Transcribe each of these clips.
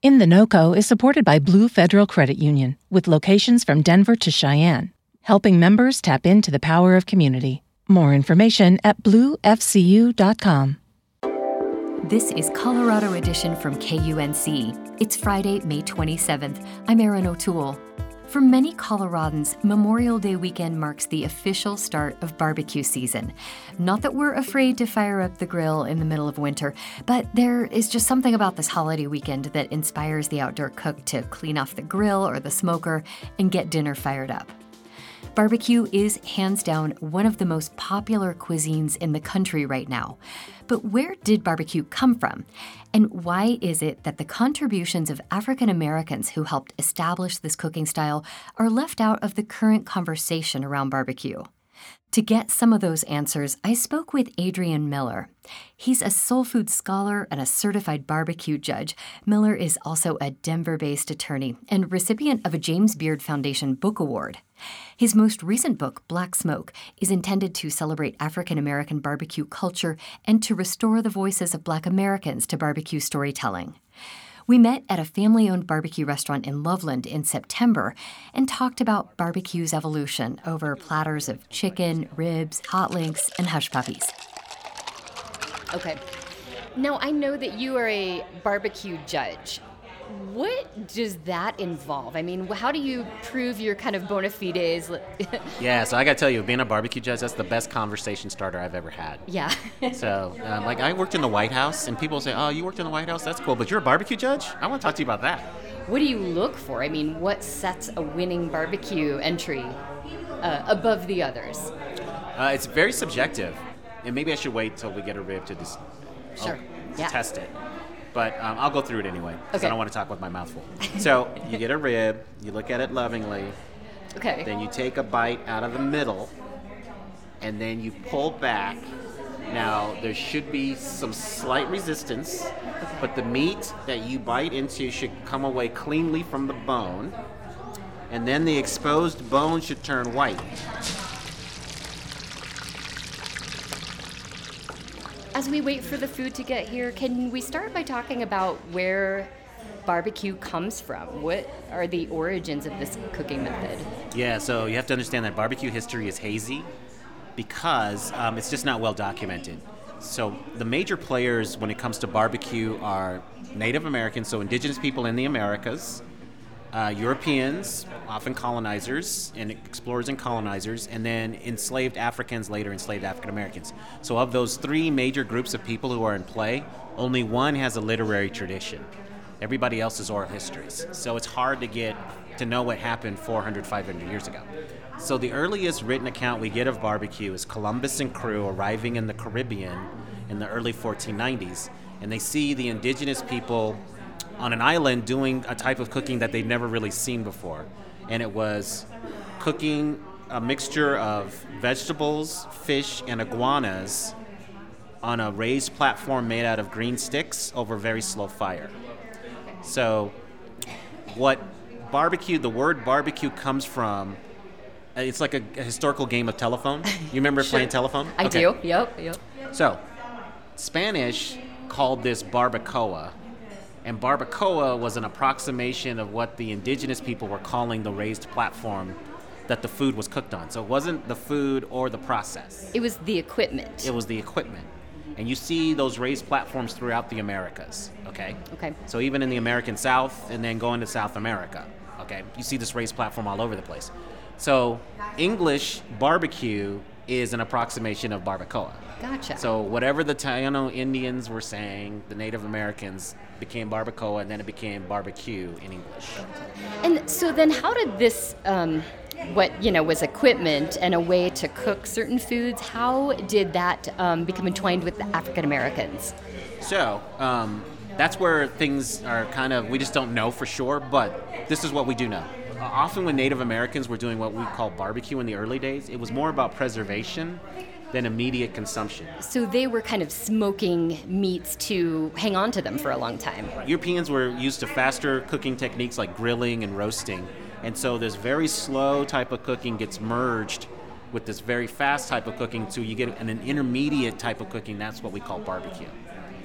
In the NOCO is supported by Blue Federal Credit Union, with locations from Denver to Cheyenne, helping members tap into the power of community. More information at bluefcu.com. This is Colorado Edition from KUNC. It's Friday, May 27th. I'm Erin O'Toole. For many Coloradans, Memorial Day weekend marks the official start of barbecue season. Not that we're afraid to fire up the grill in the middle of winter, but there is just something about this holiday weekend that inspires the outdoor cook to clean off the grill or the smoker and get dinner fired up. Barbecue is hands down one of the most popular cuisines in the country right now. But where did barbecue come from? And why is it that the contributions of African Americans who helped establish this cooking style are left out of the current conversation around barbecue? To get some of those answers, I spoke with Adrian Miller. He's a soul food scholar and a certified barbecue judge. Miller is also a Denver-based attorney and recipient of a James Beard Foundation Book Award. His most recent book, Black Smoke, is intended to celebrate African American barbecue culture and to restore the voices of Black Americans to barbecue storytelling. We met at a family-owned barbecue restaurant in Loveland in September and talked about barbecue's evolution over platters of chicken, ribs, hot links, and hush puppies. Okay. Now, I know that you are a barbecue judge. What does that involve? I mean, how do you prove your kind of bona fides? Yeah, so I got to tell you, being a barbecue judge, that's the best conversation starter I've ever had. Yeah. So, I worked in the White House, and people say, oh, you worked in the White House? That's cool, but you're a barbecue judge? I want to talk to you about that. What do you look for? I mean, what sets a winning barbecue entry above the others? It's very subjective, and maybe I should wait till we get a rib to just test it. But I'll go through it anyway, because I don't want to talk with my mouth full. So you get a rib, you look at it lovingly. Okay. Then you take a bite out of the middle, and then you pull back. Now, there should be some slight resistance, but the meat that you bite into should come away cleanly from the bone, and then the exposed bone should turn white. As we wait for the food to get here, can we start by talking about where barbecue comes from? What are the origins of this cooking method? Yeah, so you have to understand that barbecue history is hazy because it's just not well documented. So the major players when it comes to barbecue are Native Americans, so indigenous people in the Americas, Europeans, often colonizers and explorers and colonizers, and then enslaved Africans, later enslaved African Americans. So of those three major groups of people who are in play, only one has a literary tradition. Everybody else is oral histories. So it's hard to get to know what happened 400, 500 years ago. So the earliest written account we get of barbecue is Columbus and crew arriving in the Caribbean in the early 1490s, and they see the indigenous people on an island doing a type of cooking that they'd never really seen before. And it was cooking a mixture of vegetables, fish, and iguanas on a raised platform made out of green sticks over very slow fire. So what the word barbecue comes from, it's like a historical game of telephone. You remember playing telephone? I do, yep. So Spanish called this barbacoa. And barbacoa was an approximation of what the indigenous people were calling the raised platform that the food was cooked on. So it wasn't the food or the process. It was the equipment. It was the equipment. And you see those raised platforms throughout the Americas, okay? Okay. So even in the American South and then going to South America, okay? You see this raised platform all over the place. So English barbecue is an approximation of barbacoa. Gotcha. So whatever the Taino Indians were saying, the Native Americans became barbacoa, and then it became barbecue in English. And so then how did this, was equipment and a way to cook certain foods, how did that become entwined with the African Americans? So that's where things are kind of, we just don't know for sure, but this is what we do know. Often when Native Americans were doing what we call barbecue in the early days, it was more about preservation than immediate consumption. So they were kind of smoking meats to hang on to them for a long time. Europeans were used to faster cooking techniques like grilling and roasting. And so this very slow type of cooking gets merged with this very fast type of cooking, so you get an intermediate type of cooking. That's what we call barbecue.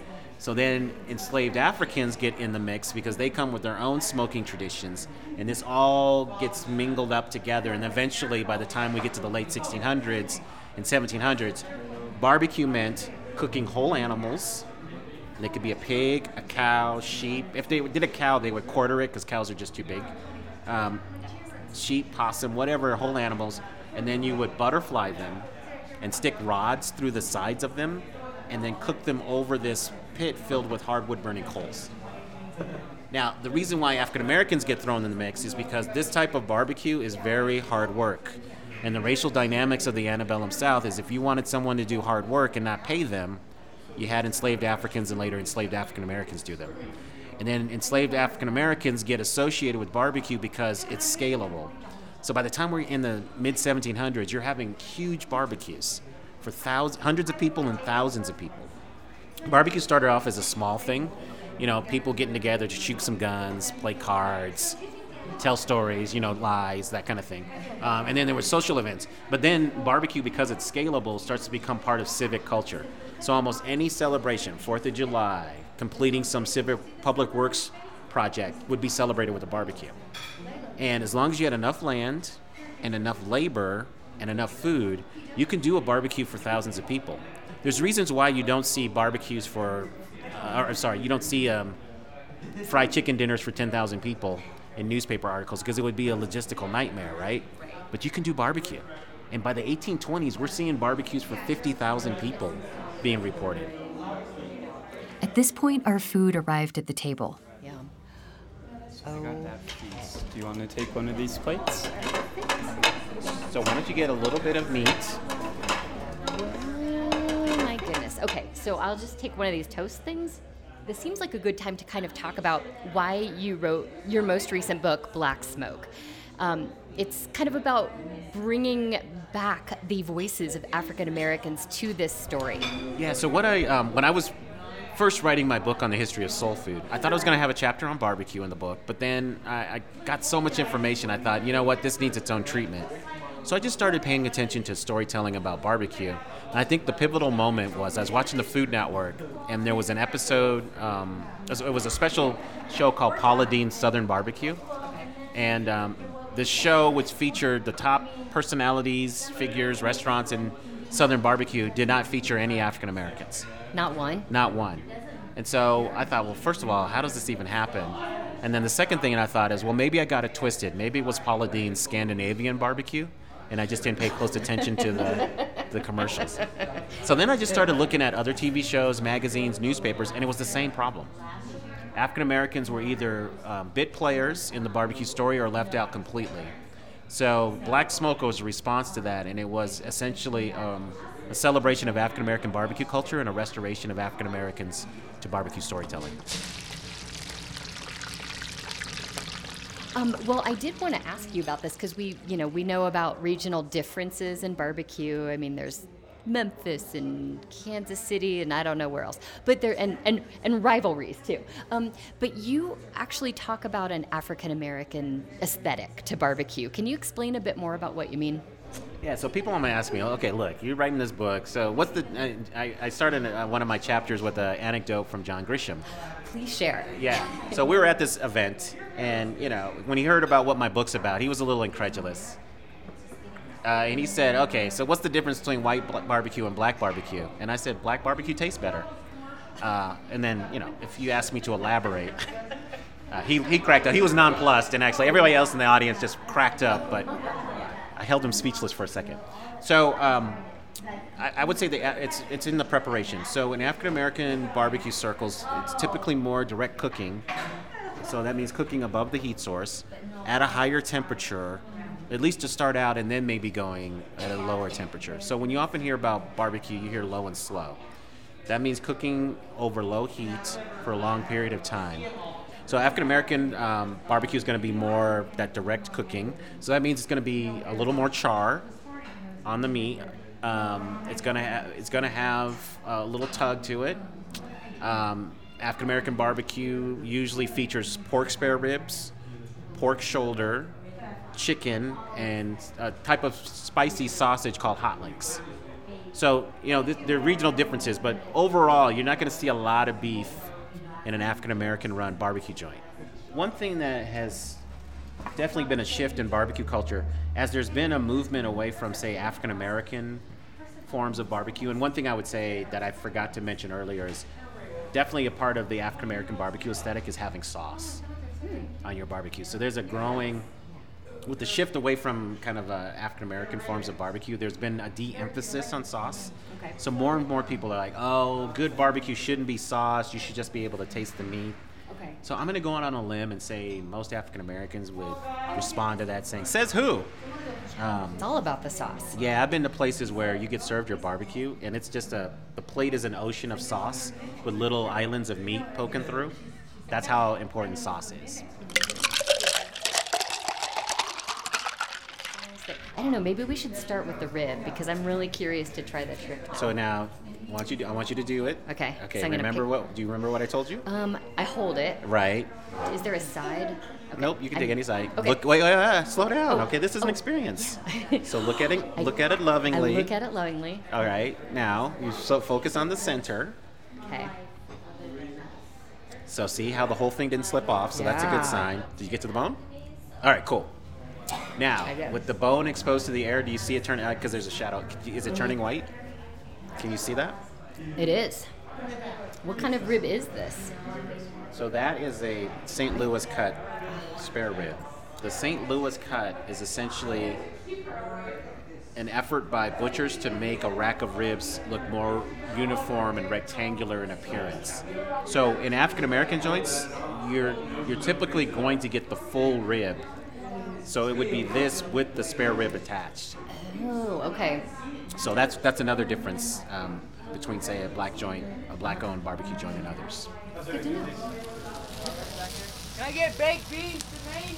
So then enslaved Africans get in the mix because they come with their own smoking traditions, and this all gets mingled up together. And eventually, by the time we get to the late 1600s and 1700s, barbecue meant cooking whole animals. They could be a pig, a cow, sheep. If they did a cow, they would quarter it because cows are just too big. Sheep, possum, whatever, whole animals. And then you would butterfly them and stick rods through the sides of them and then cook them over this pit filled with hardwood burning coals. Now, the reason why African Americans get thrown in the mix is because this type of barbecue is very hard work. And the racial dynamics of the antebellum South is if you wanted someone to do hard work and not pay them, you had enslaved Africans and later enslaved African Americans do them. And then enslaved African Americans get associated with barbecue because it's scalable. So by the time we're in the mid-1700s, you're having huge barbecues for hundreds of people and thousands of people. Barbecue started off as a small thing, people getting together to shoot some guns, play cards, tell stories, lies, that kind of thing. And then there were social events. But then barbecue, because it's scalable, starts to become part of civic culture. So almost any celebration, 4th of July, completing some civic public works project would be celebrated with a barbecue. And as long as you had enough land and enough labor and enough food, you can do a barbecue for thousands of people. There's reasons why you don't see barbecues you don't see fried chicken dinners for 10,000 people in newspaper articles because it would be a logistical nightmare, right? But you can do barbecue. And by the 1820s, we're seeing barbecues for 50,000 people being reported. At this point, our food arrived at the table. Yeah. So I got that piece. Do you want to take one of these plates? So why don't you get a little bit of meat? Oh, my goodness. Okay, so I'll just take one of these toast things. This seems like a good time to kind of talk about why you wrote your most recent book, Black Smoke. It's kind of about bringing back the voices of African Americans to this story. Yeah, so when I was first writing my book on the history of soul food, I thought I was going to have a chapter on barbecue in the book, but then I got so much information, I thought, you know what, this needs its own treatment. So I just started paying attention to storytelling about barbecue. And I think the pivotal moment was I was watching the Food Network, and there was an episode, it was a special show called Paula Deen's Southern Barbecue. And this show, which featured the top personalities, figures, restaurants in Southern barbecue, did not feature any African Americans. Not one? Not one. And so I thought, well, first of all, how does this even happen? And then the second thing I thought is, well, maybe I got it twisted. Maybe it was Paula Deen's Scandinavian barbecue, and I just didn't pay close attention to the commercials. So then I just started looking at other TV shows, magazines, newspapers, and it was the same problem. African Americans were either bit players in the barbecue story or left out completely. So Black Smoke was a response to that, and it was essentially a celebration of African American barbecue culture and a restoration of African Americans to barbecue storytelling. Well, I did want to ask you about this because we know about regional differences in barbecue. I mean, there's Memphis and Kansas City and I don't know where else, but there and rivalries too. But you actually talk about an African American aesthetic to barbecue. Can you explain a bit more about what you mean? Yeah, so people want to ask me, okay, look, you're writing this book, so what's the? I started one of my chapters with an anecdote from John Grisham. Please share. Yeah, so we were at this event, and when he heard about what my book's about, he was a little incredulous. And he said, okay, so what's the difference between white barbecue and black barbecue? And I said, black barbecue tastes better. And then, if you ask me to elaborate, he cracked up. He was nonplussed, and actually everybody else in the audience just cracked up, but I held him speechless for a second. So I would say that it's in the preparation. So in African American barbecue circles, it's typically more direct cooking. So that means cooking above the heat source at a higher temperature, at least to start out, and then maybe going at a lower temperature. So when you often hear about barbecue, you hear low and slow. That means cooking over low heat for a long period of time. So African American barbecue is going to be more that direct cooking. So that means it's going to be a little more char on the meat. It's going to have a little tug to it. African American barbecue usually features pork spare ribs, pork shoulder, chicken, and a type of spicy sausage called hot links. So, there are regional differences, but overall, you're not going to see a lot of beef in an African-American run barbecue joint. One thing that has definitely been a shift in barbecue culture, as there's been a movement away from, say, African-American forms of barbecue, and one thing I would say that I forgot to mention earlier is definitely a part of the African-American barbecue aesthetic is having sauce on your barbecue. So there's a growing, with the shift away from kind of African-American forms of barbecue, there's been a de-emphasis on sauce. Okay. So more and more people are like, oh, good barbecue shouldn't be sauce, you should just be able to taste the meat. Okay. So I'm going to go out on a limb and say most African-Americans would respond to that saying, says who? It's all about the sauce. Yeah, I've been to places where you get served your barbecue, and it's just the plate is an ocean of sauce with little islands of meat poking through. That's how important sauce is. I don't know, maybe we should start with the rib because I'm really curious to try the trick. So now, I want you to do it. Okay. Okay. So I'm gonna Do you remember what I told you? I hold it. Right. Is there a side? Okay. Nope. You can take any side. Okay. Look. Wait. Slow down. Oh, Okay. This is an experience. So look at it. Look at it I lovingly. look at it lovingly. All right. Now you focus on the center. Okay. So see how the whole thing didn't slip off. So that's a Yeah. good sign. Did you get to the bone? All right. Cool. Now, I did. with the bone exposed to the air, do you see it turn? Because there's a shadow. Is it turning white? Can you see that? It is. What kind of rib is this? So that is a St. Louis cut spare rib. The St. Louis cut is essentially an effort by butchers to make a rack of ribs look more uniform and rectangular in appearance. So in African American joints, you're typically going to get the full rib. So it would be this with the spare rib attached. Oh, okay. So that's another difference between, say, a black-owned barbecue joint and others. Good to know. Can I get baked beans tonight,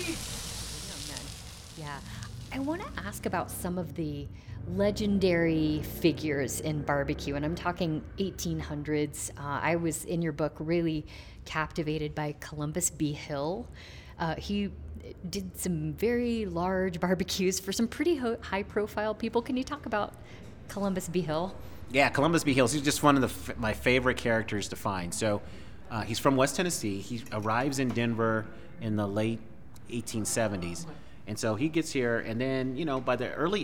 please? Yeah. I want to ask about some of the legendary figures in barbecue, and I'm talking 1800s. I was, in your book, really captivated by Columbus B. Hill. He did some very large barbecues for some pretty high-profile people. Can you talk about Columbus B. Hill? Yeah, Columbus B. Hill. He's just one of my favorite characters to find. So he's from West Tennessee. He arrives in Denver in the late 1870s. And so he gets here, and then, by the early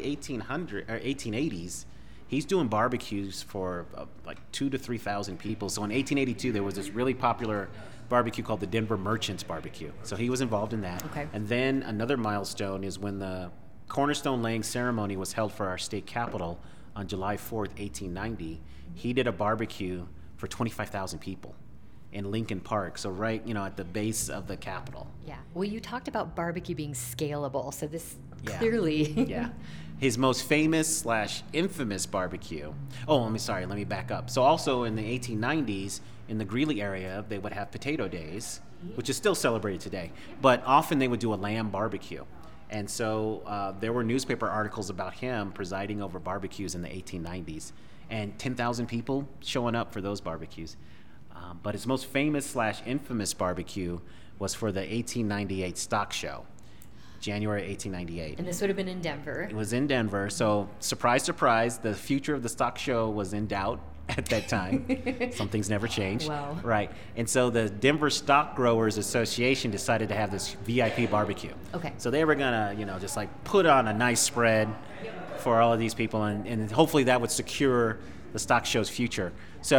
1880s, he's doing barbecues for like 2,000 to 3,000 people. So in 1882, there was this really popular barbecue called the Denver Merchants Barbecue. So he was involved in that. Okay. And then another milestone is when the cornerstone laying ceremony was held for our state capitol on July 4th, 1890. He did a barbecue for 25,000 people in Lincoln Park, so right, at the base of the Capitol. Yeah. Well, you talked about barbecue being scalable, so this Yeah. clearly. Yeah. His most famous / infamous barbecue. Oh, let me back up. So also in the 1890s, in the Greeley area, they would have potato days, which is still celebrated today. But often they would do a lamb barbecue. And so there were newspaper articles about him presiding over barbecues in the 1890s. And 10,000 people showing up for those barbecues. But his most famous / infamous barbecue was for the 1898 stock show, January 1898. And this would have been in Denver. It was in Denver. So surprise, surprise, the future of the stock show was in doubt at that time. Some things never change. Wow. Right. And so the Denver Stock Growers Association decided to have this VIP barbecue. Okay. So they were going to, just like put on a nice spread for all of these people, and hopefully that would secure the stock show's future.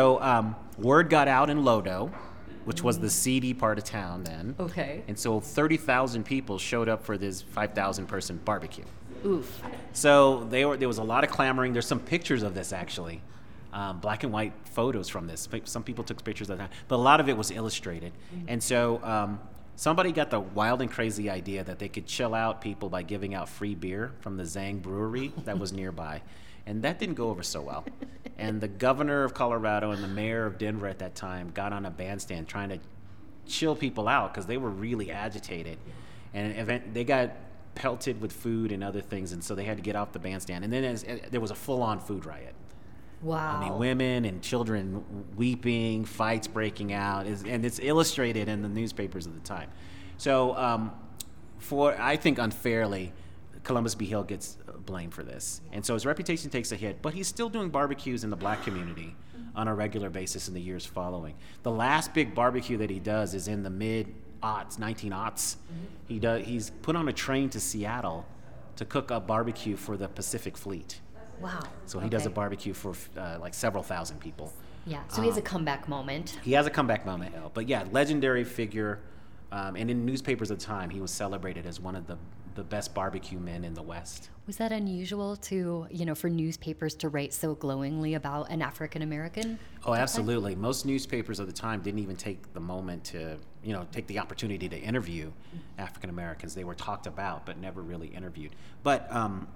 So word got out in Lodo, which was the seedy part of town then. Okay. And so 30,000 people showed up for this 5,000 person barbecue. Oof. So there was a lot of clamoring. There's some pictures of this actually, black and white photos from this. Some people took pictures of that, but a lot of it was illustrated. And so somebody got the wild and crazy idea that they could chill out people by giving out free beer from the Zang Brewery that was nearby. And that didn't go over so well. And the governor of Colorado and the mayor of Denver at that time got on a bandstand trying to chill people out because they were really agitated. And they got pelted with food and other things, and so they had to get off the bandstand. And then there was a full-on food riot. Wow. I mean, women and children weeping, fights breaking out, and it's illustrated in the newspapers of the time. So I think unfairly, Columbus B. Hill gets blamed for this. And so his reputation takes a hit, but he's still doing barbecues in the black community on a regular basis in the years following. The last big barbecue that he does is in the mid-aughts, 19-aughts. He's put on a train to Seattle to cook up barbecue for the Pacific Fleet. Wow. So he does a barbecue for like several thousand people. Yeah, so he has a comeback moment. He has a comeback moment, but yeah, legendary figure. And in newspapers at the time, he was celebrated as one of the best barbecue men in the West. Was that unusual to, for newspapers to write so glowingly about an African American? Oh, absolutely. Most newspapers at the time didn't even take the moment to, take the opportunity to interview African Americans. They were talked about, but never really interviewed. But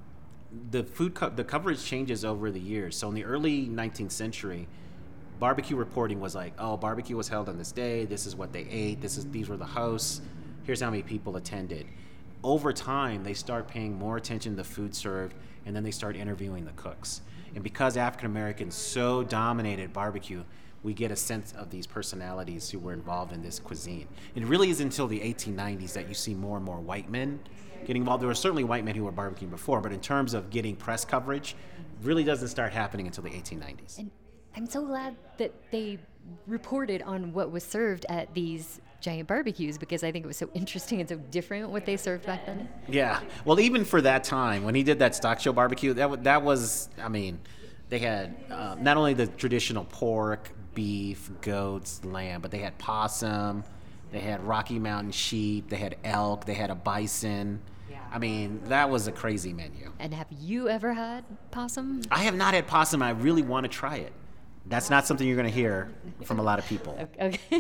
the coverage changes over the years. So in the early 19th century, barbecue reporting was like, oh, barbecue was held on this day. This is what they ate. These were the hosts. Here's how many people attended. Over time, they start paying more attention to the food served, and then they start interviewing the cooks. And because African Americans so dominated barbecue, we get a sense of these personalities who were involved in this cuisine. It really is until the 1890s that you see more and more white men getting involved. There were certainly white men who were barbecuing before, but in terms of getting press coverage, it really doesn't start happening until the 1890s. And I'm so glad that they reported on what was served at these giant barbecues, because I think it was so interesting and so different what they served back then. Yeah. Well, even for that time, when he did that stock show barbecue, that was, they had not only the traditional pork, beef, goats, lamb, but they had possum, they had Rocky Mountain sheep, they had elk, they had a bison. That was a crazy menu. And have you ever had possum? I have not had possum. I really want to try it. That's not something you're going to hear from a lot of people. Okay.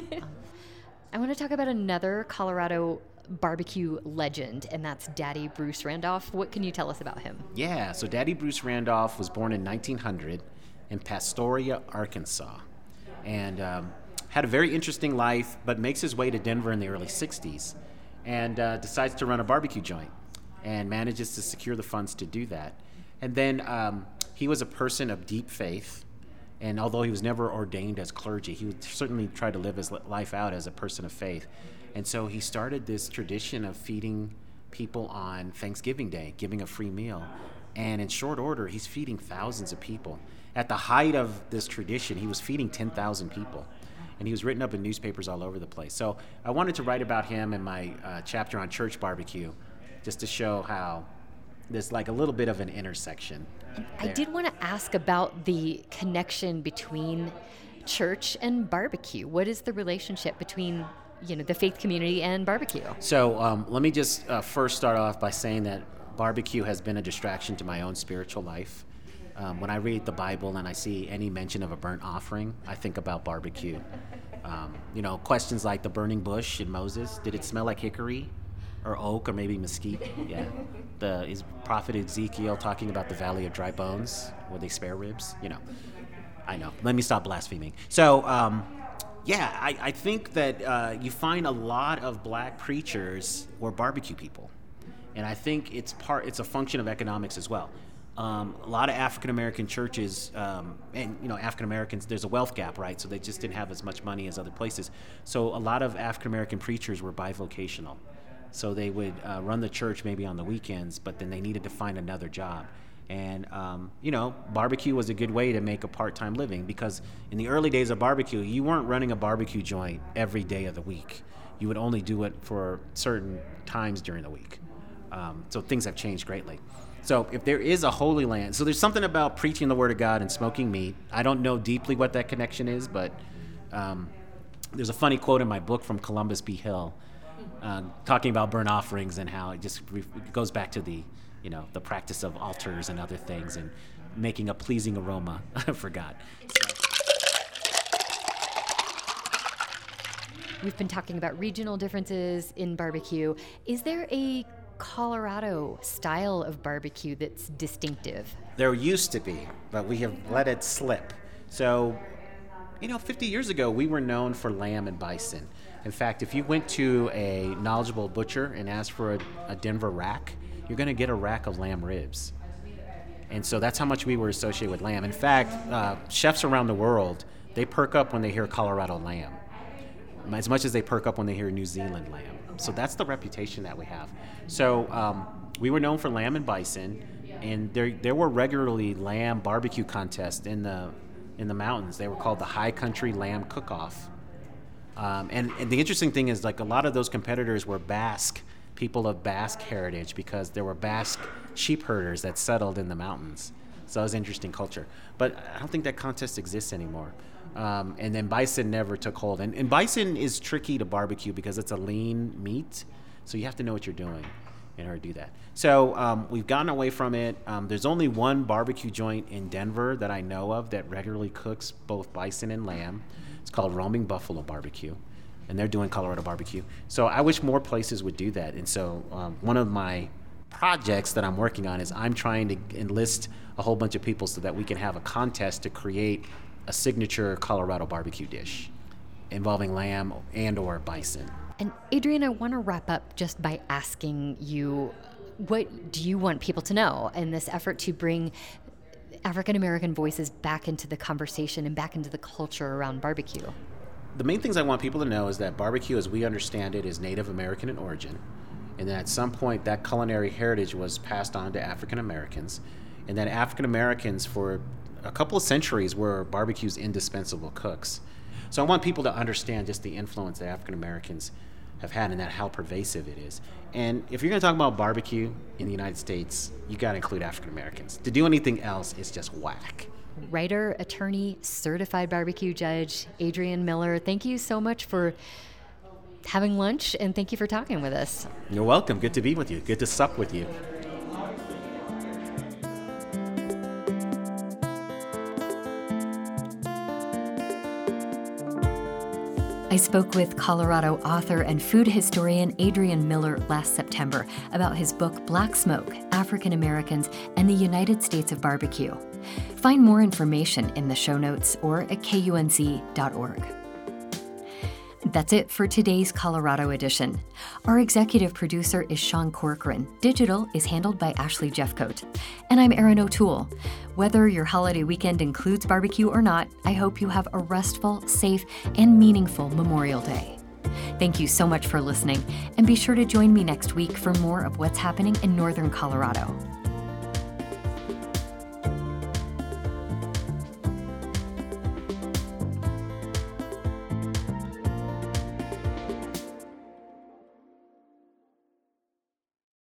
I want to talk about another Colorado barbecue legend, and that's Daddy Bruce Randolph. What can you tell us about him? Yeah, so Daddy Bruce Randolph was born in 1900 in Pastoria, Arkansas, and had a very interesting life, but makes his way to Denver in the early 60s and decides to run a barbecue joint and manages to secure the funds to do that. And then he was a person of deep faith. And although he was never ordained as clergy, he would certainly try to live his life out as a person of faith. And so he started this tradition of feeding people on Thanksgiving Day, giving a free meal. And in short order, he's feeding thousands of people. At the height of this tradition, he was feeding 10,000 people. And he was written up in newspapers all over the place. So I wanted to write about him in my chapter on church barbecue, just to show how there's like a little bit of an intersection. I did want to ask about the connection between church and barbecue. What is the relationship between, the faith community and barbecue? So let me just first start off by saying that barbecue has been a distraction to my own spiritual life. When I read the Bible and I see any mention of a burnt offering, I think about barbecue. Questions like the burning bush in Moses, did it smell like hickory? Or oak, or maybe mesquite. Yeah. Is Prophet Ezekiel talking about the valley of dry bones? Were they spare ribs? I know. Let me stop blaspheming. So, I think that you find a lot of black preachers were barbecue people. And I think it's a function of economics as well. A lot of African American churches, and African Americans, there's a wealth gap, right? So they just didn't have as much money as other places. So a lot of African American preachers were bivocational. So they would run the church maybe on the weekends, but then they needed to find another job. And, barbecue was a good way to make a part-time living, because in the early days of barbecue, you weren't running a barbecue joint every day of the week. You would only do it for certain times during the week. So things have changed greatly. So if there is a Holy Land, so there's something about preaching the Word of God and smoking meat. I don't know deeply what that connection is, but there's a funny quote in my book from Columbus B. Hill, talking about burnt offerings and how it just goes back to the practice of altars and other things and making a pleasing aroma for God. We've been talking about regional differences in barbecue. Is there a Colorado style of barbecue that's distinctive? There used to be, but we have let it slip. So, 50 years ago, we were known for lamb and bison. In fact, if you went to a knowledgeable butcher and asked for a Denver rack, you're going to get a rack of lamb ribs. And so that's how much we were associated with lamb. In fact, chefs around the world, they perk up when they hear Colorado lamb, as much as they perk up when they hear New Zealand lamb. So that's the reputation that we have. So we were known for lamb and bison, and there were regularly lamb barbecue contests in the mountains. They were called the High Country Lamb Cook-Off. And the interesting thing is, like, a lot of those competitors were Basque, people of Basque heritage, because there were Basque sheep herders that settled in the mountains. So it was an interesting culture. But I don't think that contest exists anymore. And then bison never took hold. And bison is tricky to barbecue because it's a lean meat, so you have to know what you're doing in order to do that. So we've gotten away from it. There's only one barbecue joint in Denver that I know of that regularly cooks both bison and lamb. It's called Roaming Buffalo Barbecue, and they're doing Colorado barbecue. So I wish more places would do that. And so one of my projects that I'm working on is I'm trying to enlist a whole bunch of people so that we can have a contest to create a signature Colorado barbecue dish involving lamb and or bison. And Adrian, I want to wrap up just by asking you, what do you want people to know in this effort to bring African-American voices back into the conversation and back into the culture around barbecue? The main things I want people to know is that barbecue, as we understand it, is Native American in origin, and that at some point that culinary heritage was passed on to African Americans, and that African Americans for a couple of centuries were barbecue's indispensable cooks. So I want people to understand just the influence that African Americans have had and that how pervasive it is. And if you're going to talk about barbecue in the United States, you got to include African Americans. To do anything else is just whack. Writer, attorney, certified barbecue judge, Adrian Miller, thank you so much for having lunch, and thank you for talking with us. You're welcome. Good to be with you. Good to sup with you. I spoke with Colorado author and food historian Adrian Miller last September about his book Black Smoke, African Americans and the United States of Barbecue. Find more information in the show notes or at kunc.org. That's it for today's Colorado edition. Our executive producer is Sean Corcoran. Digital is handled by Ashley Jeffcoat. And I'm Erin O'Toole. Whether your holiday weekend includes barbecue or not, I hope you have a restful, safe, and meaningful Memorial Day. Thank you so much for listening, and be sure to join me next week for more of what's happening in Northern Colorado.